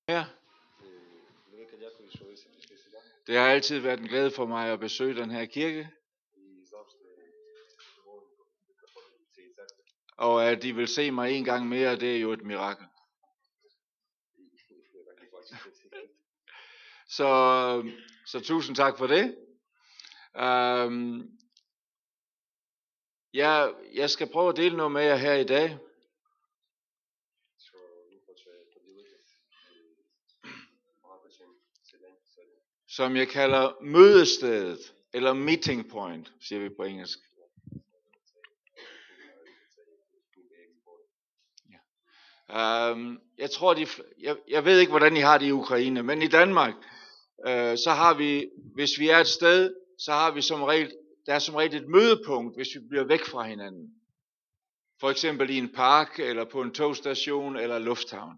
Ja. Det har altid været en glæde for mig at besøge den her kirke. Og at de vil se mig en gang mere, det er jo et mirakel. Så tusind tak for det. Jeg skal prøve at dele noget med jer her i dag. Som jeg kalder mødestedet, eller meeting point, siger vi på engelsk. Jeg tror, jeg ved ikke, hvordan I har det i Ukraine, men i Danmark, så har vi, hvis vi er et sted, så har vi der er som regel et mødepunkt, hvis vi bliver væk fra hinanden. For eksempel i en park, eller på en togstation, eller lufthavn.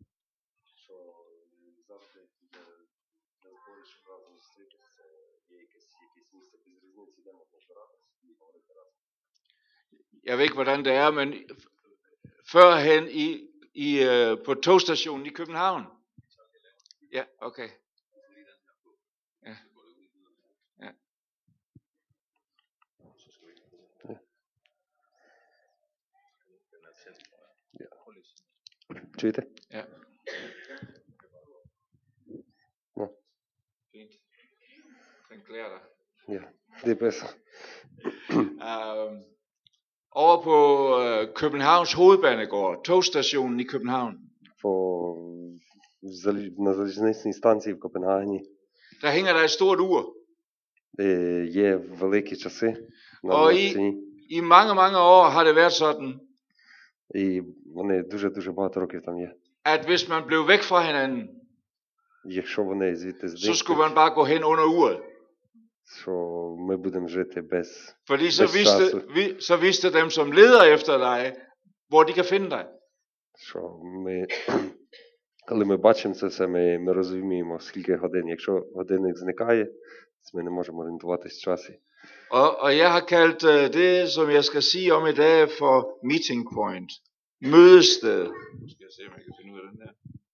Jeg ved ikke, hvordan det er, men førhen på togstationen i København. Ja, okay. Ja. Ja. Чуєте? Ja. Ja. Fint. Den klæder dig. Ja, det er bedre. Over på Københavns Hovedbanegård, togstationen i København. На залізничній станції в Копенгагені Der hænger der et stort ur. є великі часи на Og стіні. i mange år har det været sådan, І вони дуже багато років там є. at hvis man blev væk fra hinanden, Якщо вони звідти så skulle зникнуть, man bare gå hen under uret. що ми будемо жити без Fordi часу. så vidste dem, som leder efter dig, hvor de kan finde dig. Що ми, коли ми бачимо це все, ми розуміємо, скільки годин. Якщо годинник зникає, ми не можемо орієнтуватись в часі. Og jeg har kaldt det, som jeg skal sige om i dag, for meeting point. Mødested. Nu skal jeg se, om jeg kan finde ud af den her.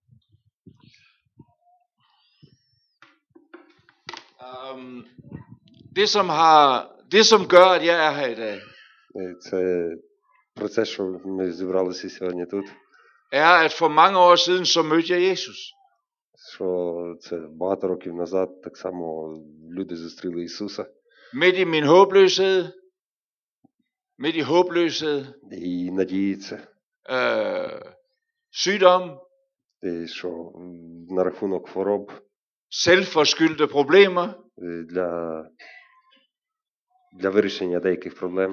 Det som gør, at jeg er her i dag, Це про це, що ми зібралися сьогодні тут. er, at for mange år siden, så mødte jeg Jesus. Що це багато років назад так само люди зустріли Ісуса. Midt i min håbløshed, midt i håbløshed, І надіється, sygdom, що на рахунок хвороб, selvforskyldte problemer, для вирішення деяких проблем.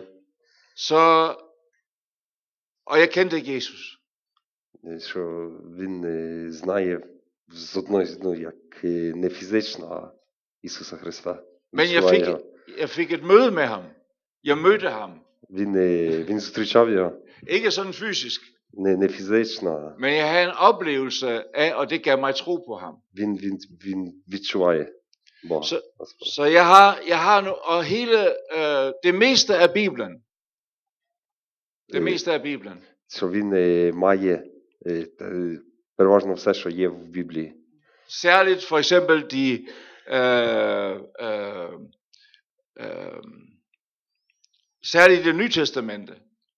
Og jeg kendte ikke Jesus. Що він знає з одної, як не фізично, а Ісуса Христа. Men jeg fik et møde med ham. Jeg mødte ham. Він зустрічав його. Ikke sådan fysisk. Не фізично. Men jeg havde en oplevelse af, og det gav mig tro på ham. Він відчуває Бога. Så jeg har nu, og hele det meste af Bibelen. Det meste af Bibelen. Що він має переважно все, що є в Біблії. Særligt for eksempel de særligt det Nye Testamente.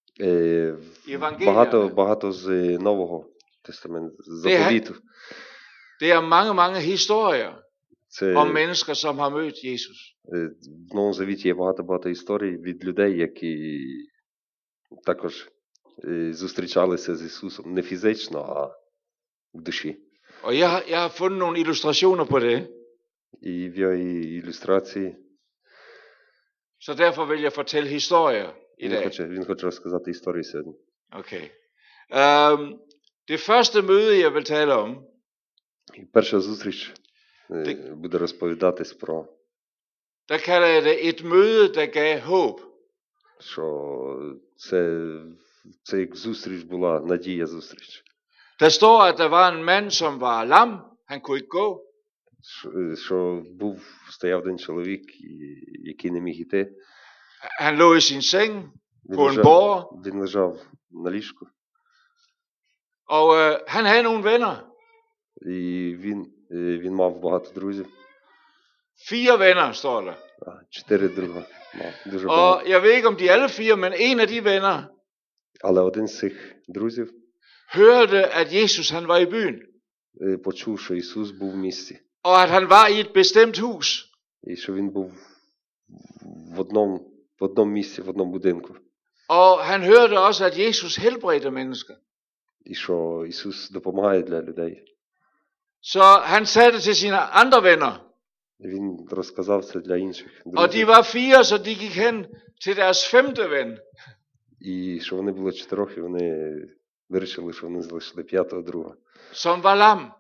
Багато з Нового Тестаменту, з заповіту. Det er mange historier om mennesker, som har mødt Jesus. В Новому Завіті є багато історій від людей, які також зустрічалися з Ісусом не фізично, а в душі. Og jeg har fundet nogle illustrationer på det. І в його ілюстрації. Så derfor vil jeg fortælle historier i dag. Він хоче розказати історії сьогодні. Okay. Det første møde, jeg vil tale om, І перша зустріч буде розповідатись про, der kalder jeg det et møde, der gav håb. Що це як зустріч була, надія зустріч. Der står, at der var en mand, som var lam. Han kunne ikke gå. Що стояв один чоловік, який не міг іти. Han lå i sin seng på en båre. Він лежав на ліжку. Og han havde nogle venner. І він мав багато друзів. 4 venner, står der. 4 друга мав, дуже багато. Og jeg ved ikke, om de alle 4, men en af de venner Але один з цих друзів hørte, at Jesus han var i byen, почув, що Ісус був в місті. og at han var i et bestemt hus. І що він був в одному місці, в одному будинку. Og han hørte også, at Jesus helbredte mennesker. І що Ісус допомагає для людей. Så han sagde det til sine andre venner. Він розказав це для інших Og de друзів. var 4, så de gik hen til deres 5. ven. І що вони були 4, і вони вирішили, що вони залишили 5-го друга. Som var lam.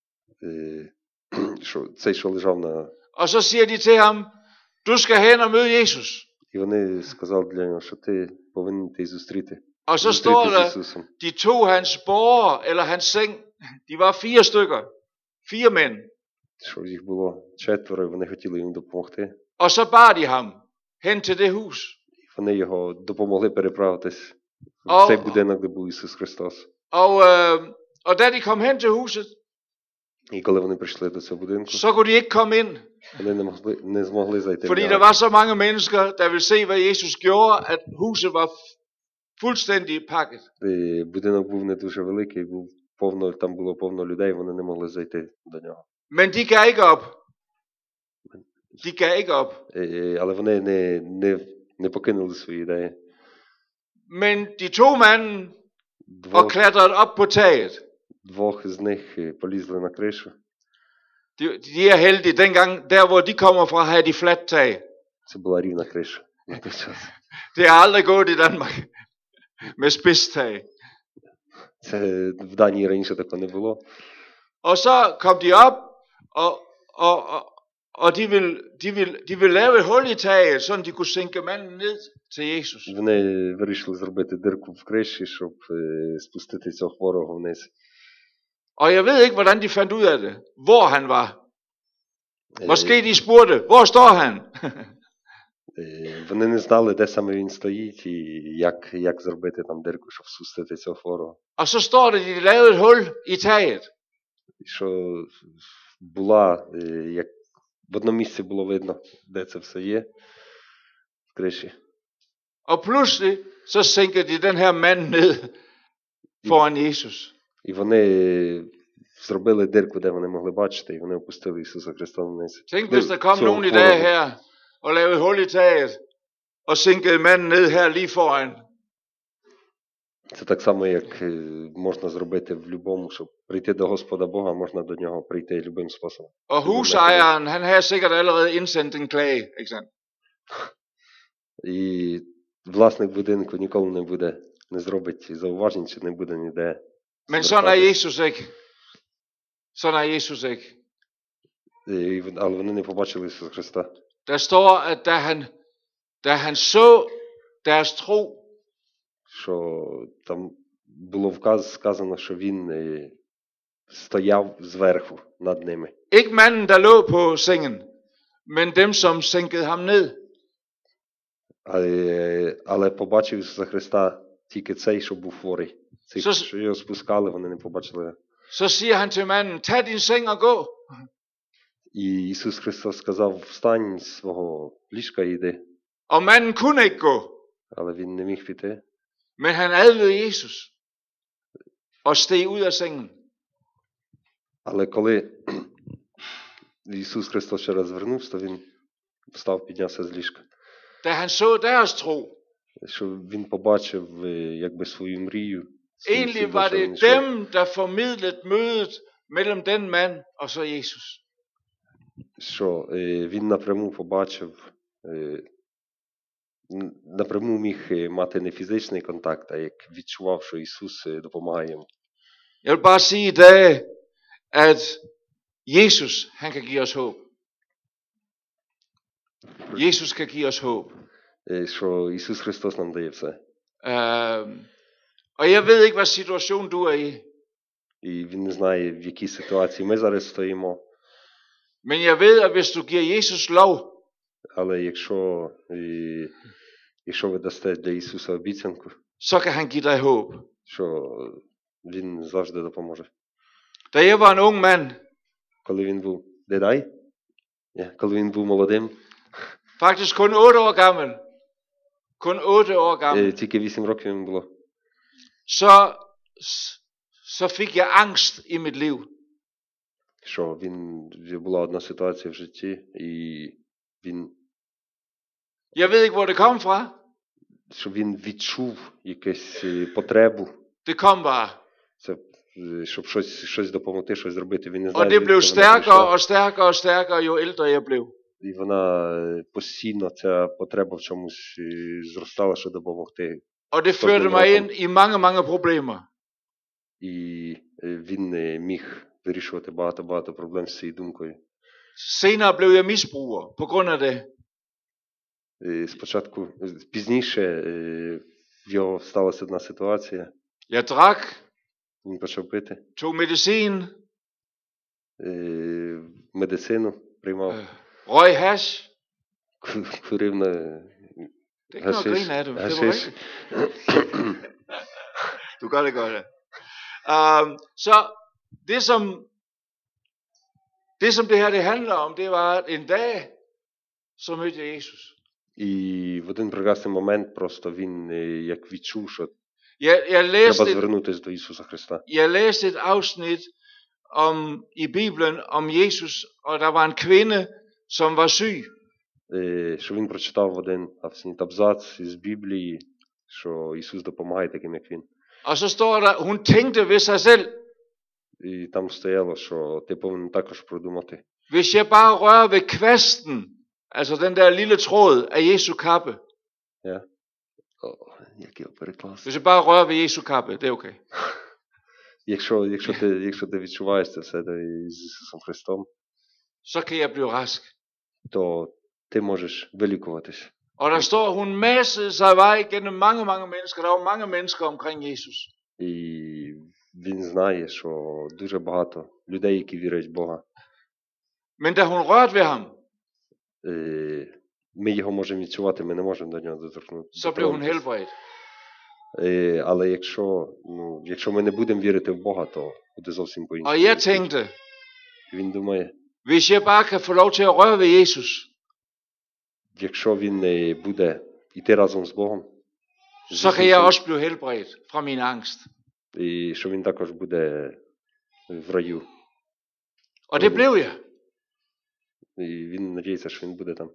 Що цей, що лежав на... Og så siger de til ham, du skal hen og møde Jesus. І вони сказали для нього, що ти повинен йти зустріти. Og så står Зустріти з der, Ісусом. de tog hans båre eller hans seng. De var 4 stykker. 4 mænd. Що їх було 4, і вони хотіли їм допомогти. Og så bar de ham hen til det hus. І вони його допомогли переправитись в цей будинок, де був Ісус Христос. Og da de kom hen til huset, І коли вони прийшли до цього будинку, så kunne de ikke komme ind. вони не змогли зайти. Fordi der var så mange mennesker, der ville se, hvad Jesus gjorde, at huset var fuldstændig pakket. Будинок був не дуже великий, там було повно людей, вони не могли зайти до нього. Men de gav ikke op. De gav ikke op. Але вони не покинули свої ідеї. Men de tog manden og Двох klatrede op på taget. з них полізли на кришу. De er heldige. Dengang, der hvor de kommer fra, havde de fladt tag. Це була рівна криша на той час. Det har aldrig gået i Danmark med spidstag. Це в Данії раніше такого не було. Og så kom de op, og de ville lave et hul i taget, så de kunne sænke manden ned til Jesus. Вони вирішили зробити дирку в криші, щоб спустити цього хворого вниз. Og jeg ved ikke, hvordan de fandt ud af det. Hvor han var. Måske de spurgte, hvor står han? Вони не знали, де саме він стоїть і як зробити там дирку, щоб спустити цього хворого. Og så står det, de lavede et hul i taget. І що була, як в одному місці було видно, де це все є, в криші. Og pludselig, så sænker de den her mand ned foran Jesus. І вони зробили дирку, де вони могли бачити, і вони опустили Ісуса Христа вниз. Tænk, hvis der kom nogen i dag her, og lavede et hul i taget, og sænkede manden ned her lige foran. Це так само, як можна зробити в любому, щоб прийти до Господа Бога, можна до нього прийти любим способом. Og husejeren, han havde sikkert allerede indsendt en klage, ikke sandt? І власник будинку ніколи не зробить зауважень, чи не буде ніде. Men sådan er Jesus ikke. Sådan er Jesus ikke. Але вони не побачили Ісуса Христа. Der står, at da han så deres tro, Що там було сказано, що він стояв зверху над ними. ikke manden, der lå på sengen, men dem, som sænkede ham ned. Але побачив Ісуса Христа тільки цей, що був хворий. Цих, що його спускали, вони не побачили. Så siger han til manden, tag din seng og gå. І Ісус Христос сказав, встань з свого ліжка і йди. Og manden kunne ikke gå, Але він не міг піти. men han adlede Jesus og steg ud af sengen. Але коли Ісус Христос ще раз звернувся, то він встав, піднявся з ліжка. Da han så deres tro, Що він побачив якби свою мрію. egentlig var det dem, der formidlede mødet mellem den mand og så Jesus. Що він напряму побачив, напряму міг мати не фізичний контакт, а як відчував, що Ісус допомагає йому. Jeg vil bare sige i dag, at Jesus, han kan give os håb. Jesus kan give os håb. Що Ісус Христос нам дає все. Og jeg ved ikke, hvad situation du er i. І Він не знає, в якій ситуації ми зараз стоїмо. Men jeg ved, at hvis du giver Jesus lov, Але якщо ви дасте для Ісуса обіцянку, så kan han give dig håb. що Він завжди допоможе. Da jeg var en ung mand, Коли він був дедай, коли він був молодим, faktisk kun 8 år gammel, kun 8 år gammel, тільки 8 років йому було, så fik jeg angst i mit liv. що була одна ситуація в житті, і Jeg ved ikke, hvor det kom fra. що він відчув якусь потребу, Det kom bare. це, щоб щось допомогти, щось зробити. Він не Og знає, det blev звідки вона stærkere прийшла. og stærkere og stærkere, jo ældre jeg blev. І вона постійно, ця потреба в чомусь зростала, щоб допомогти. Og det førte mig ind i mange, mange problemer. І він не міг вирішувати багато проблем з цією думкою. Senere blev jeg misbruger på grund af det. Спочатку, пізніше в його сталася одна ситуація. Jeg drak, Він почав пити, tog medicin, медицину приймав, røg hash. курив на Det er ikke noget at grine af det. Det var гашиш. rigtigt. Du gør det godt, ja. Så det som det her det handler om, det var, at en dag, så mødte jeg Jesus. І в один прекрасний момент просто він як відчув, що Jeg треба læste звернутися до Ісуса Христа. et afsnit i Bibelen om Jesus, og der var en kvinde, som var syg. Що він прочитав в один абзац із Біблії, що Ісус допомагає таким, як він. Og så står der, hun tænkte ved sig selv, І там стояло, що ти повинен також продумати. hvis jeg bare rører ved kvasten, altså den der lille tråd af Jesu kappe, Ja. Як його перекласти? hvis jeg bare rører ved Jesu kappe, det er okay. Якщо ти відчуваєш це все з Ісусом Христом, Så kan jeg blive rask. то ти можеш вилікуватись. Og der står, hun massede sig vej gennem mange, mange mennesker. Der var mange mennesker omkring Jesus. І він знає, що дуже багато людей, які вірять в Бога. Men da hun rørte ved ham, Ми його можемо відчувати, ми не можемо до нього доторкнутися. så blev hun helbredt. Але якщо ми не будемо вірити в Бога, то буде зовсім Og по-іншому. jeg tænkte, Він думає, hvis jeg bare kan få lov til at røre ved Jesus, якщо він не буде йти разом з Богом, så kan jeg også blive helbredt fra min angst. і що він також буде в раю. Og det blev jeg. І він надіється, що він буде там.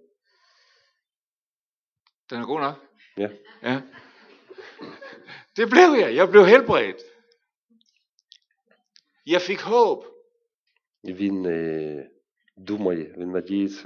Den er god nok. Ja. Ja. Det blev jeg. Jeg blev helbredt. Jeg fik håb. І він думає, він надіється.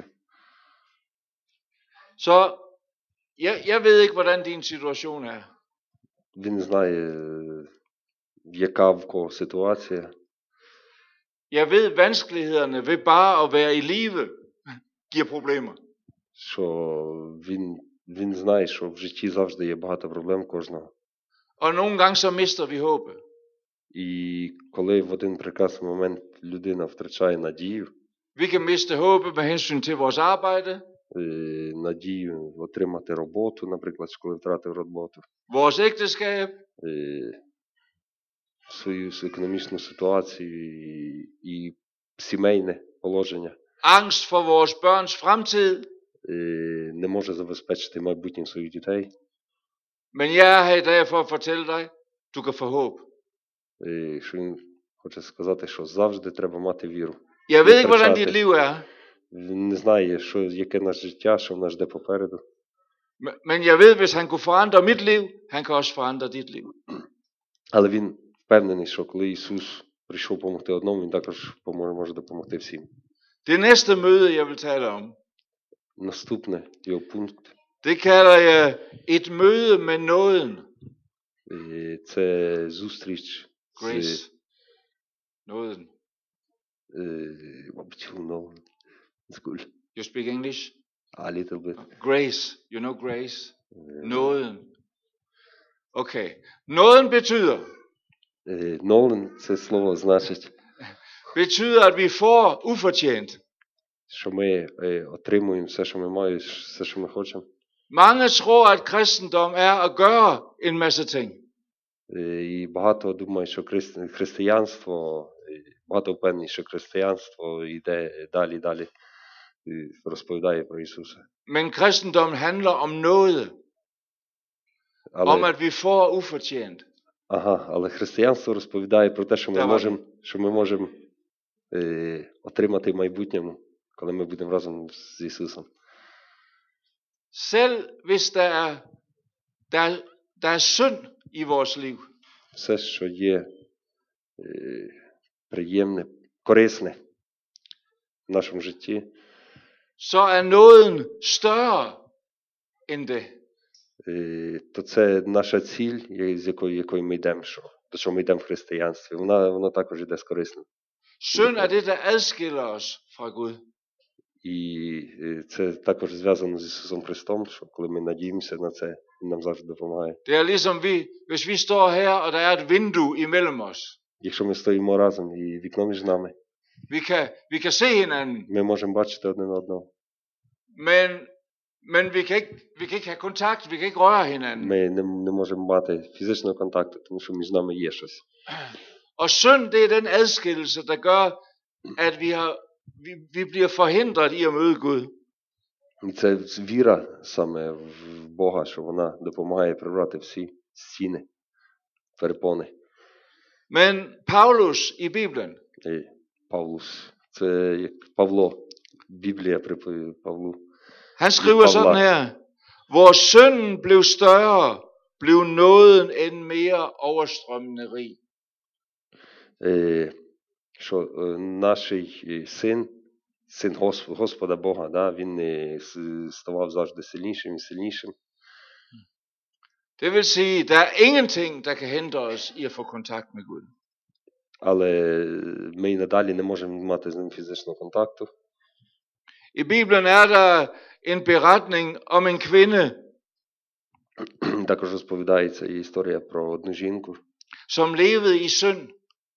Så jeg ved ikke, hvordan din situation er. Він знає, яка в кого ситуація. Jeg ved, vanskelighederne ved bare at være i live giver problemer. Що він знає, що в житті завжди є багато проблем кожного. Og nogle gange så mister vi håbet. І коли в один прекрасний момент людина втрачає надію, Vi kan miste håbet med hensyn til vores arbejde, надію отримати роботу, наприклад, коли втратив роботу, vores ægteskab, свою економічну ситуацію і сімейне положення, angst for vores børns fremtid. не може забезпечити майбутнє своїх дітей. Men jeg er her i dag for at fortælle dig, du kan få håb. Що він хоче сказати, що завжди треба мати віру. Jeg ved ikke, hvordan dit liv er, Він не знає, яке наше життя, що в нас жде попереду. men jeg ved, hvis han kunne forandre mit liv, han kan også forandre dit liv. Але він впевнений, що коли Ісус прийшов допомогти одному, Він також може допомогти всім. Det næste møde, jeg vil tale om, Наступне його пункт det kalder jeg et møde med nåden. це зустріч Grace. Nåden. мабуть, school. You speak English? A little bit. Grace. You know grace? Nåden. Okay. Nåden Це слово значить, betyder, at vi får ufortjent. що ми отримуємо все, що ми маємо, все, що ми хочемо. Mange tror, at kristendom er at gøre en masse ting. І багато думають, що християнство багато впевнені, що християнство йде далі і розповідає про Ісуса. Men kristendom handler om noget. Om at vi får ufortjent. Але християнство розповідає про те, що ми можемо отримати в майбутньому, коли ми будемо разом з Ісусом. Selv hvis der er synd i vores liv. Все, що є приємне, корисне в нашому житті, så er nåden større end det. То це наша ціль, з якою ми йдемо, до чого ми йдемо в християнстві. Вона також йде з корисним. Synd er det, der adskiller os fra Gud. І це також зв'язано з Ісусом Христом, що коли ми надіємося на це, Він нам завжди допомагає. Det er ligesom hvis vi står her, og der er et vindue imellem os. Якщо ми стоїмо разом і вікно між нами, vi kan se hinanden. Ми можемо бачити один одного. Men vi kan ikke have kontakt, vi kan ikke røre hinanden. Ми не можемо мати фізичного контакту, тому що між нами є щось. Og synd, det er den adskillelse, der gør, at vi bliver forhindret i at møde Gud. І це віра саме в Бога, що вона допомагає прибрати всі стіни, перепони. Men Paulus i Bibelen, Павлус, це як Павло, Біблія приповідає Павлу. Han skriver sådan her: hvor synden blev større, blev nåden end mere overstrømmende rig. Що наш син Господа Бога, да, він ставав завжди сильнішим і сильнішим. Det vil sige, der er ingenting, der kan hindre os i at få kontakt med Gud. Але ми і надалі не можемо мати з ним фізичного контакту. I Bibelen er der en beretning om en kvinde, Також розповідається історія про одну жінку, som levede i synd.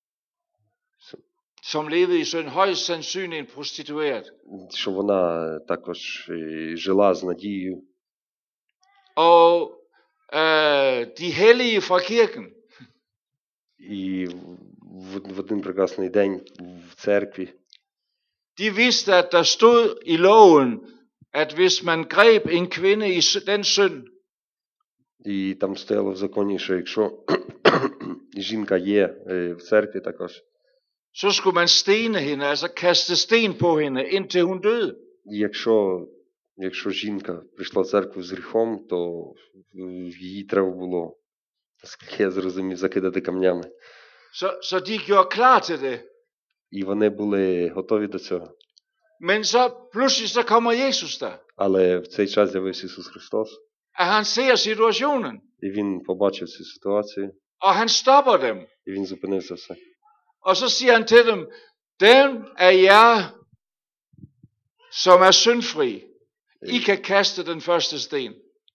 Som levede i synd, højst sandsynligt en prostitueret. що вона також жила з надією. Og de hellige fra kirken, І в один прекрасний день в церкві de vidste, at der stod i loven, at hvis man greb en kvinde i den synd, і там стояло в законі, що якщо жінка є в церкві також, så skulle man stene hende, altså kaste sten på hende, indtil hun døde. Якщо жінка прийшла в церкву з гріхом, то її треба було, наскільки я зрозумів, закидати камнями. Så de gjorde klar til det. І вони були готові до цього. Men så pludselig så kommer Jesus der. Але в цей час з'явився Ісус Христос. At han ser situationen. І Він побачив цю ситуацію. Og han stopper dem. І Він зупинився все. Og så siger han til dem: dem af jer, som er syndfri, I kan kaste den første sten.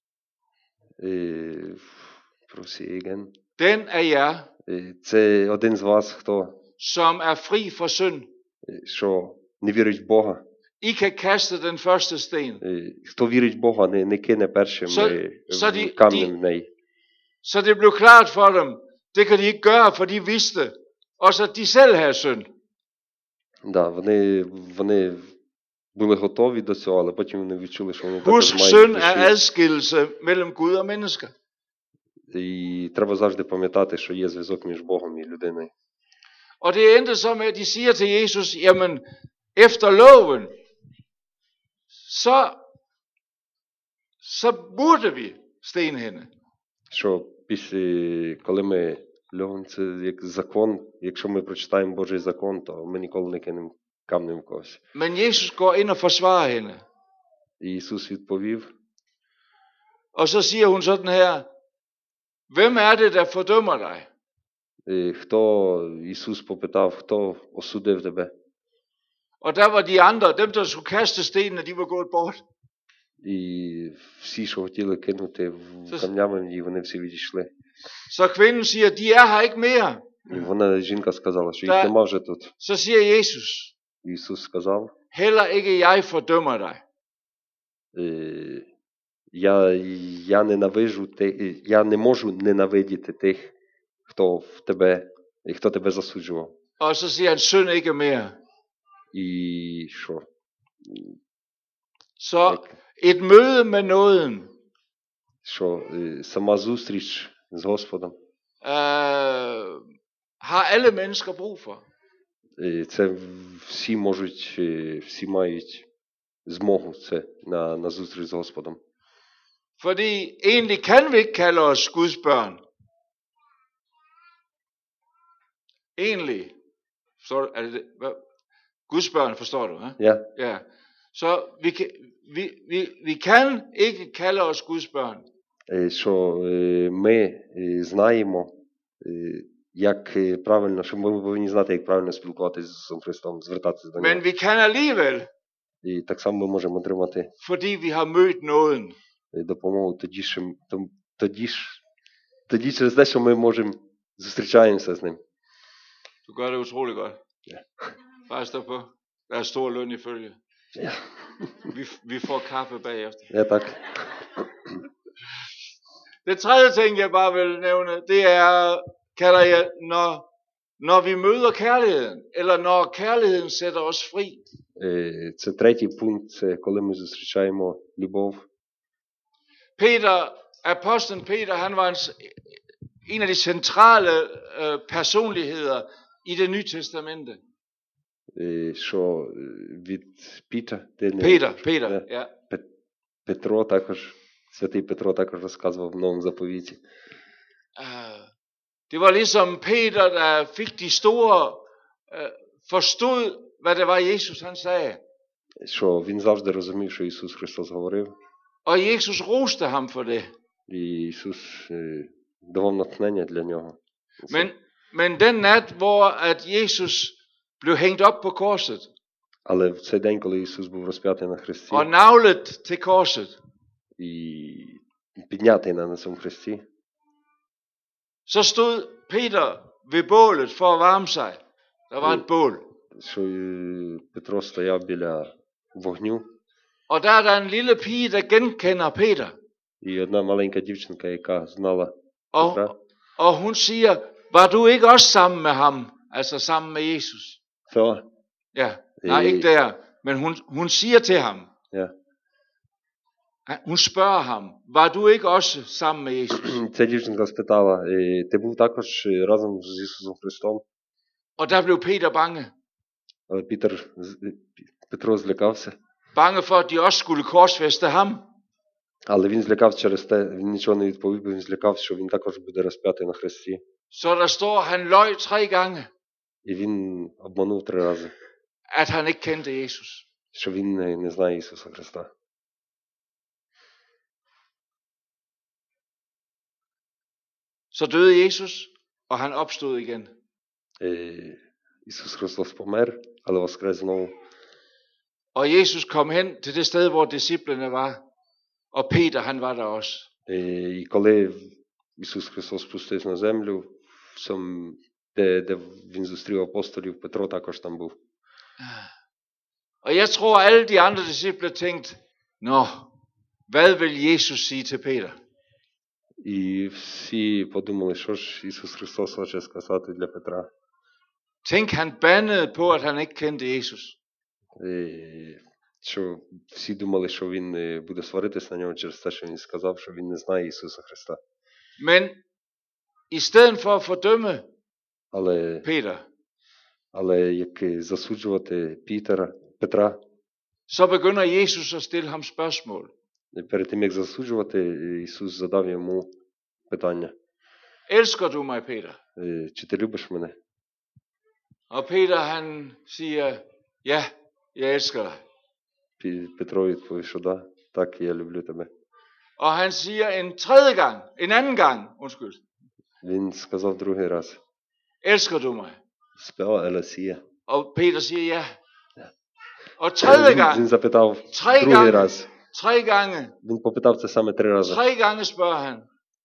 Den af jer, це один з вас, хто som er fri for synd, що не вірить в Бога. I kan kaste den første sten. Хто вірить в Бога, не кине першим камнем в неї. Så det blev klart for dem, det kan de ikke gøre, for de vidste også, at de selv havde synd. Да, вони були готові до цього, але потім вони відчули, що вони також мають synd er adskillelse mellem Gud og mennesker. І треба завжди пам'ятати, що є зв'язок між Богом і людиною. Og det endte så med, at de siger til Jesus, jamen, efter loven, så burde vi stene hende. Що коли ми льовен, це як закон, якщо ми прочитаємо Божий закон, то ми ніколи не кинемо камнем в когось. Men Jesus går ind og forsvarer hende. І Ісус відповів. Og så siger hun sådan her: hvem er det, der fordømmer dig? Ісус попитав, хто осудив тебе? Og der var de andre, dem der skulle kaste stenene, de var gået bort. І всі, що хотіли кинути камнями, і вони всі відійшли. Så kvinden siger, de er her ikke mere. І жінка сказала, що їх нема вже тут. Så siger Jesus, Ісус сказав, heller ikke jeg fordømmer dig. Я не можу ненавидіти тих, хто тебе засуджував. Og så siger han, synd ikke mere. І що? Så et møde med nåden Що сама зустріч з Господом, har alle mennesker brug for. це всі можуть, всі мають змогу це на зустріч з Господом. Fordi egentlig kan vi ikke kalde os Guds børn. Egentlig. Forstår du? Er det, Guds børn, forstår du? Ja. Ja. Så vi kan ikke kalde os Guds børn. Що ми знаємо, як правильно, що ми повинні знати, як правильно спілкуватися з Ісусом Христом, звертатися до Нього. Men vi kan alligevel, І так само ми можемо отримати fordi vi har mødt nåden. допомогу тоді через те, що ми можемо зустрічаємося з Ним. Du gør det utroligt godt. Ja. Bare stå på. Der er stor løn i følge. Ja. Vi får kaffe bagefter. Ja, tak. Det tredje ting, jeg bare vil nævne, det er, kalder jeg, når vi møder kærligheden, eller når kærligheden sætter os fri. Це третій пункт, це коли ми зустрічаємо любов. Apostlen Peter, han var en af de centrale personligheder i det nye testamente. Що від Peter, ja. Петро також, святий Петро також розказував в Новому заповіті. Det var ligesom Peter, der fik de store, forstod, hvad det var Jesus han sagde. Що він завжди розумів, що Ісус Христос говорив. Og Jesus roste ham for det. І Ісус давав натхнення для нього. Men den nat, hvor at Jesus blev hængt op på korset. Але в цей день, коли Ісус був розп'ятий на хресті. Og naglet til korset. І піднятий на цьому хресті. Så stod Peter ved bålet for at varme sig. Der var et bål. Що Петро стояв біля вогню. Og der er der en lille pige, der genkender Peter. І одна маленька дівчинка, яка знала Петра. Og hun siger, var du ikke også sammen med ham? Altså sammen med Jesus. Så. Ja, nej ikke der. Men hun siger til ham. Ja. Hun spørger ham, var du ikke også sammen med Jesus? Ця дівчинка спитала, ти був також разом з Ісусом Христом? Og der blev Peter bange. Але Петро злякався. Bange for, at de også skulle korsfæste ham. Але він злякався через те, він нічого не відповів, бо він злякався, що він також буде розп'ятий на хресті. Så der står, han løj 3 gange. І він обманув 3 рази. At han ikke kendte Jesus. Що він не знає Ісуса Христа. Så døde Jesus, og han opstod igen. Ісус Христос помер, але воскрес знову. Og Jesus kom hen til det sted, hvor disciplene var. Og Peter, han var der også. І коли Ісус Христос спустився на землю, де він зустрів апостолів, Петро також там був. Og jeg tror, alle de andre disciple tænkte, nå, hvad vil Jesus sige til Peter? І всі подумали, що ж Ісус Христос хоче сказати для Петра. Tænk, han bandede på, at han ikke kendte Jesus. Що всі думали, що він буде сваритись на нього через те, що він сказав, що він не знає Ісуса Христа. Men i stedet for at fordømme Peter, але як засуджувати Петра, så begynder Jesus at stille ham spørgsmål. Перед тим, як засуджувати, Ісус задав йому питання. Elsker du mig, Peter? Чи ти любиш мене? Og Peter, han siger, ja, jeg elsker dig. Петро відповів, що да, так, я люблю тебе. Og han siger en anden gang, undskyld. Він сказав другий раз. Elsker du mig? Spørger eller siger. Og Peter siger ja. Og tredje gang. Він запитав другий раз. 3 gange. Він попитав це саме 3 рази. 3 gange spørger han.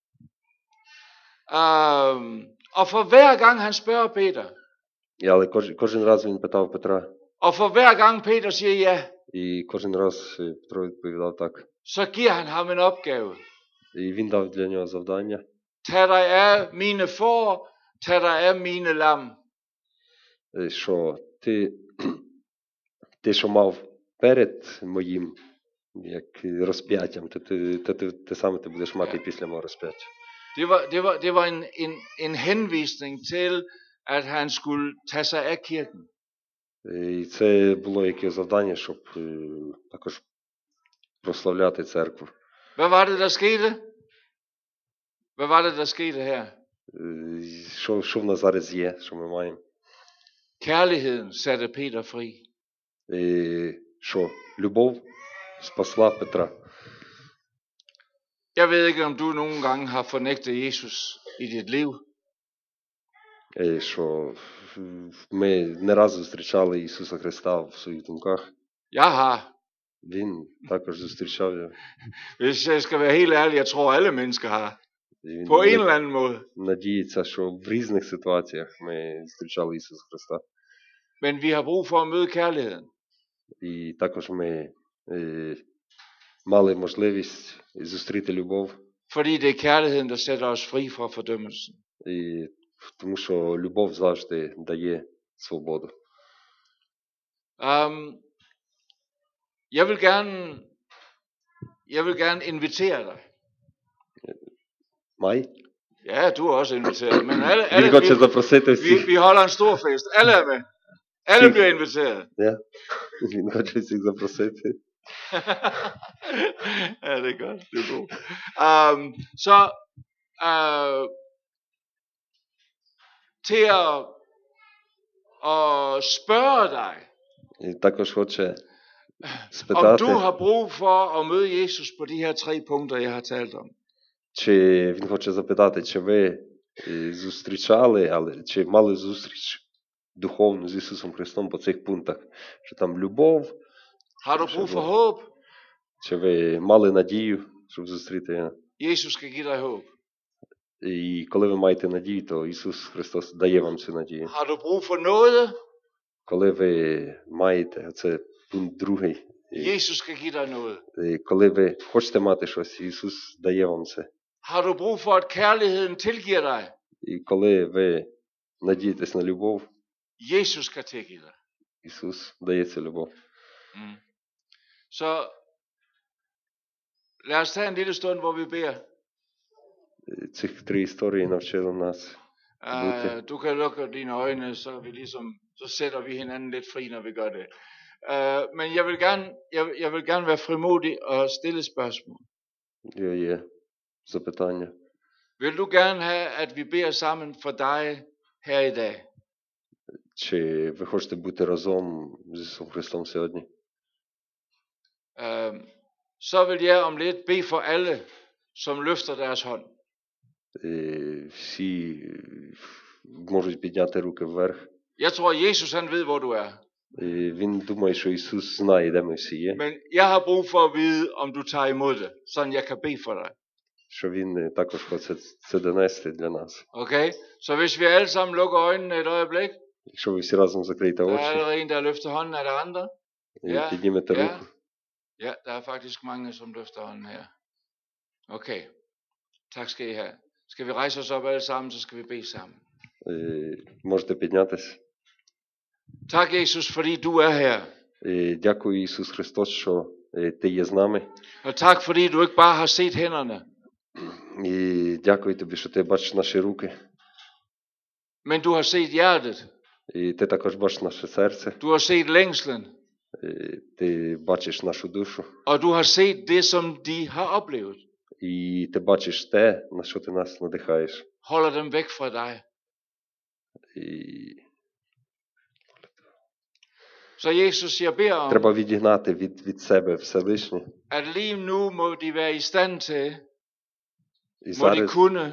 Og for hver gang han spørger Peter. Але кожен раз він питав Петра. Og for hver gang Peter siger ja. І кожен раз Петро відповідав так. Så giver han ham en opgave. І він дав для нього завдання. Tag dig af mine får, tag dig af mine lam. що ти, що мав перед моїм як розп'яттям, то те саме ти будеш мати і після мого розп'яття. Det var en henvisning til, at han skulle tage sig af kirken. І це було яке завдання, щоб також прославляти церкву. Hvad var det, der skete? Hvad var det, der skete her? Що в нас зараз є, що ми маємо? Kærligheden satte Peter fri. Що любов спасла Петра. Jeg ved ikke, om du nogle gange har fornægtet Jesus i dit liv. Що ми не раз зустрічали Ісуса Христа в своїх думках. Jeg har. Він також зустрічав його. Hvis jeg skal være helt ærlig, jeg tror alle mennesker har. Він På en eller anden måde. надіється, що в різних ситуаціях ми зустрічали Ісуса Христа. Men vi har brug for at møde kærligheden. І також ми мали можливість зустріти любов. Fordi det er kærligheden, der sætter os fri fra fordømmelsen. І тому що любов завжди дає свободу. Jeg vil gerne invitere dig. Mig? Ja, du er også inviteret. Men Він хоче запросити всіх. vi holder en stor fest. Alle er med. Alle bliver inviteret. Ja. Він хоче всіх запросити. Ja, det er godt. Det er godt. Så til at spørge dig, І також хоче om спитати, du har brug for at møde Jesus på de her 3 punkter, jeg har talt om. чи він хоче запитати, чи ви зустрічали, але чи мали зустріч духовну з Ісусом Христом по цих пунктах, що там любов, Har du brug for håb? чи ви мали надію, щоб зустріти його. Jesus skal give dig håb. І коли ви маєте надію, то Ісус Христос дає вам цю надію. Har du brug for noget? Коли ви маєте, це пункт другий, Jesus skal give dig noget. коли ви хочете мати щось, Ісус дає вам це. Har du brug for, at kærligheden tilgiver dig? І коли ви надієтесь на любов, Jesus skal tilgive dig. Ісус дає цю любов. Så lad os tage en lille stund, hvor vi beder. Цих 3 історії навчили нас. Du kan lukke dine øjne, så sætter vi hinanden lidt fri, når vi gør det. Men jeg vil gerne være frimodig og stille spørgsmål. Є запитання. Vil du gerne have, at vi beder sammen for dig her i dag? Чи ви хочете бути разом з Ісусом Христом сьогодні? Så vil jeg om lidt bede for alle, som løfter deres hånd. Всі можуть підняти руки вверх. Jeg tror, Jesus han ved, hvor du er. Він думає, що Ісус знає, де ми всі є. Men jeg har brug for at vide, om du tager imod det, sådan jeg kan bede for dig. Що Він також хоче це донести для нас. Okay? Så hvis vi alle sammen lukker øjnene et øjeblik. Якщо ви всі разом закриєте Der er очі, allerede en, der løfter hånden. Er der andre? і піднімете руку. Ja, der er faktisk mange, som løfter hånden her. Okay. Tak skal I have. Skal vi rejse os op alle sammen, så skal vi bede sammen. Можете піднятися. Tak, Jesus, fordi du er her. Дякую, Ісус Христос, що Ти є з нами. Og tak, fordi du ikke bare har set hænderne. І дякую Тобі, що Ти бачиш наші руки. Men du har set hjertet. І Ти також бачиш наше серце. Du har set længslen. Ти бачиш нашу душу. Og du har set det, som de har oplevet. І ти бачиш те, на що ти нас надихаєш. Holder dem væk fra dig. Så Jesus, jeg beder om, треба відігнати від себе все лишнє. at lige nu må de være i stand til, І må de зараз, kunne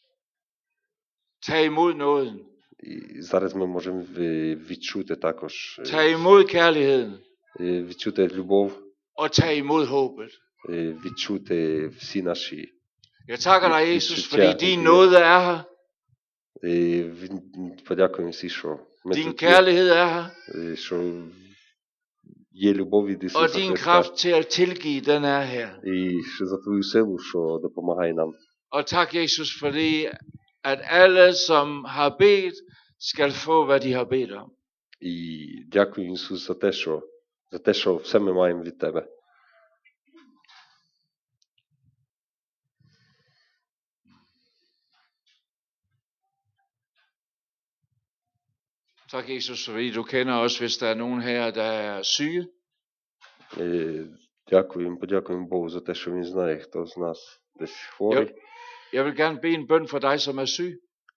tage imod nåden. і зараз ми можемо відчути також, Tage imod kærligheden. відчути любов, Og tage imod håbet. відчути всі наші. Jeg takker dig, Jesus, fordi din nåde er her. Подякуємо всі, що ми Din тут є, kærlighed er her. що є любов від Og Ісуса din Христа. kraft til at tilgive, den er her. І що за твою силу, що допомагає нам. Og tak, Jesus, fordi at alle, som har bedt, skal få, hvad de har bedt om. І дякую, Ісус, за те, що все ми маємо від Тебе. Tak, Jesus, fordi du kender os, hvis der er nogen her, der er syge. Подякуємо Богу за те, що Він знає, хто з нас десь хворий. Jeg vil gerne bede en bøn for dig, som er syg.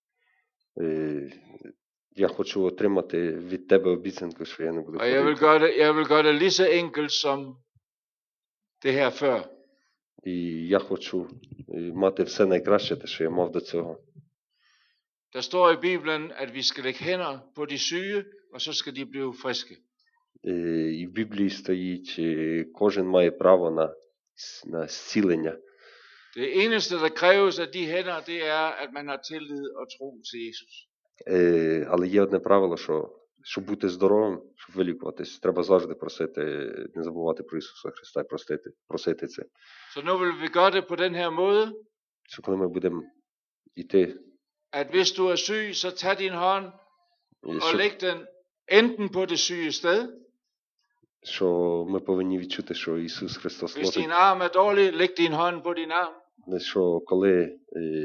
Я хочу отримати від Тебе обіцянку, що я не буду Og jeg vil gøre det lige så enkelt som det her før. І я хочу мати все найкраще, те, що я мав до цього. Der står i Bibelen, at vi skal lægge hænder på de syge, og så skal de blive friske. І в Біблії стоїть, кожен має право на зцілення. Det eneste, der kræves af de hænder, det er, at man har tillid og tro til Jesus. Але є одне правило, що щоб бути здоровим, щоб вилікуватись, треба завжди просити, не забувати про Ісуса Христа і просити це. Så nu vil vi gøre det på den her måde, Що коли ми будемо йти, at hvis du er syg, så tag din hånd og що, læg den enten på det syge sted. що ми повинні відчути, що Ісус Христос Hvis ложить. din arm er dårlig, læg din hånd på din arm. Що коли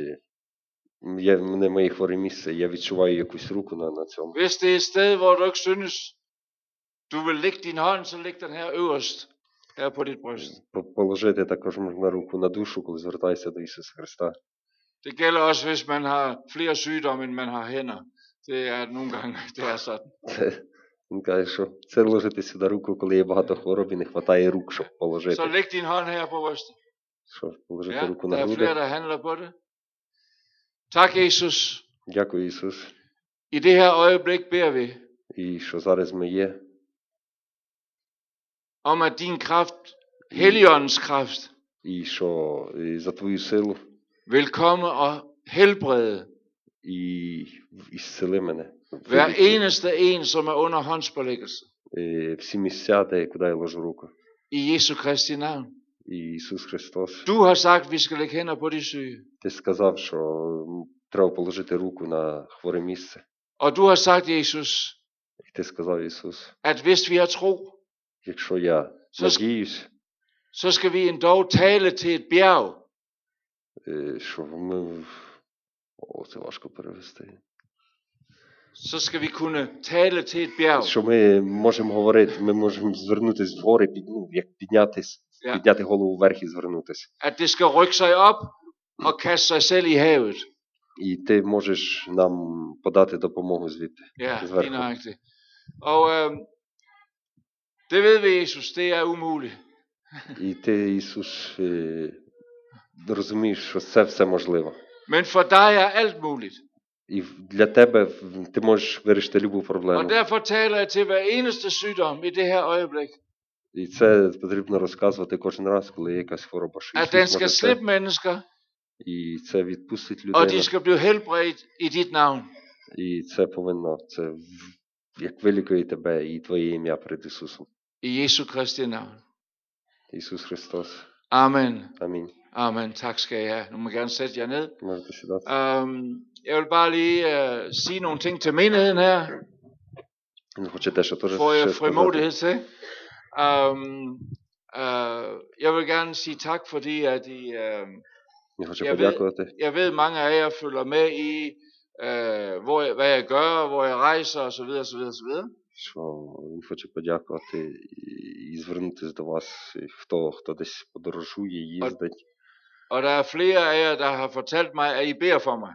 мене моє хворе місце, я відчуваю якусь руку на цьому. Hvis det er et sted, hvor du ikke synes, du vil lægge din hånd, så læg den her øverst, her på dit bryst. Положити також можна руку на душу, коли звертаєшся до Ісуса Христа. Det gælder også, hvis man har flere sygdomme, end man har hænder. Det er nogle gange, det er sådan. Він каже, що це ложити сюди руку, коли є багато хвороб і не вистачає рук, щоб положити. Så læg din hånd her på brystet. Щоб положити Ja, руку der на er flere, груди. der handler på det. Tak, Jesus. Дякую, Ісус. I det her øjeblik beder vi І що зараз ми є. om, at din kraft, Helligåndens kraft, І що за Твою силу vil komme og helbrede і зцели мене. hver eneste en, som er under håndspålæggelse. Всі місця, куди я ложу руку. I Jesu Kristi navn. І Ісус Христос. Du har sagt, at vi skal lægge hænder på de syge. Ти сказав, що треба положити руку на хворе місце. Og du har sagt, Jesus, І ти сказав, Ісус, at hvis vi har tro, якщо я надіюсь, så skal vi endog tale til et bjerg. що ми... це важко перевести. Så skal vi kunne tale til et bjerg. Що ми можемо говорити, ми можемо звернутися в гори, підняти голову вверх і звернутися. At det skal rykke sig op og kaste sig selv i havet. І ти можеш нам подати допомогу звідти, Ja, зверху. lige nøjagtigt. Og det ved vi, Jesus, det er umuligt. І ти, Ісус, розумієш, що це все можливо. Men for dig er alt muligt. І для тебе ти можеш вирішити любу Og проблему. derfor taler jeg til hver eneste sygdom i det her øjeblik. І це потрібно розказувати кожен раз, коли є якась хвороба. Що At den Ісус skal може це, slippe mennesker, і це відпустить og людину. de skal blive helbredt i dit navn. І це повинно, це як вилікує тебе і твоє ім'я перед Ісусом. I Jesu Kristi navn. Ісус Христос. Amen. Амінь. Amen. Tak skal I have. Nu må I gerne sætte jer ned. Можете сідати. Jeg vil bare lige sige nogle ting til menigheden her. Хочете, що теж Får jeg ще сказати? frimodighed til. Jeg vil gerne sige tak, fordi at I, Я хочу jeg подякувати. jeg ved mange af jer følger med i, hvad jeg gør, hvor jeg rejser osv. osv. Що він хоче подякувати і звернутися до вас, хто десь подорожує, їздить. Og der er flere af jer, der har fortalt mig, at I beder for mig.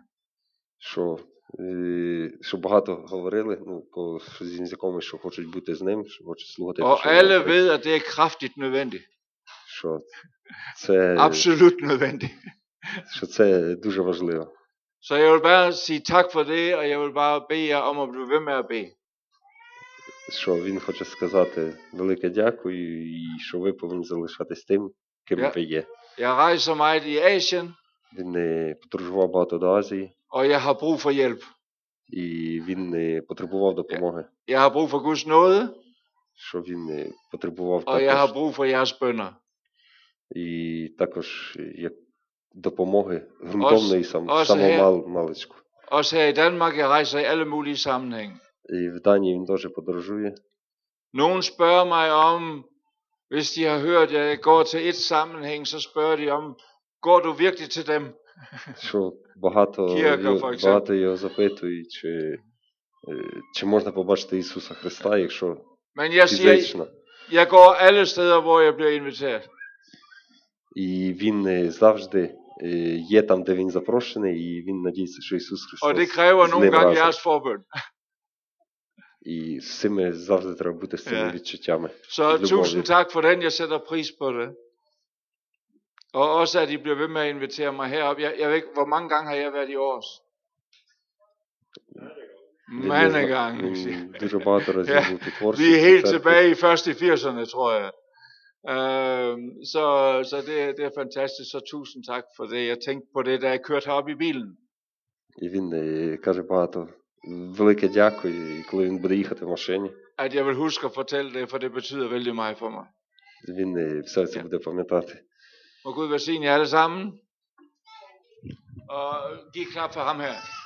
Що багато говорили, з язиком, що хочуть бути з ним, що хочуть слухати. Og що alle говорить. ved, at det er kraftigt nødvendigt. Що це, Absolut nødvendigt. що це дуже важливо. Så jeg vil bare sige tak for det, og jeg vil bare bede jer om at blive ved med at bede. Що він хоче сказати велике дякую, і що ви повинні залишатись тим, ким ви є. Jeg rejser meget i Asien, Він подорожував багато до Азії, og jeg har brug for hjælp. і він потребував допомоги. Jeg har brug for Guds nåde, Що він потребував og jeg har також, brug for jeres bønner. і також як допомоги ґрунтовної Også her. маличку. Også her i Danmark, jeg rejser i alle mulige sammenhænge. І в Данії він теж подорожує. Nogen spørger mig om, hvis de har hørt, at jeg går til et sammenhæng, så spørger de om, går du virkelig til dem? Що багато Kirker, for eksempel. багато його запитують, чи можна побачити Ісуса Христа, якщо Men jeg siger, фізично. jeg går alle steder, hvor jeg bliver inviteret. І він завжди є там, де він запрошений, і він надіється, що Ісус Og det Христос kræver з nogle ним gange разом. jeres forbøn. І з цими завжди треба бути з цими Ja. відчуттями. Så Любові. tusind tak for den, jeg sætter pris på det. Og også at I bliver ved med at invitere mig herop. Jeg ved ikke, hvor mange gange har jeg været i Års? Mange gange. Він дуже багато разів Ja, був тут в Орсі. Vi er в цій helt церкві. tilbage først i 80'erne, tror jeg. Så det er fantastisk, så tusind tak for det. Jeg tænkte på det, da jeg kørte herop i bilen. І він каже багато велике дякую, і коли він буде їхати в машині, At jeg vil huske at fortælle det, for det betyder vældig meget for mig. він все це Ja. буде пам'ятати. Må Gud velsigne jer alle sammen. Og giv klap for ham her.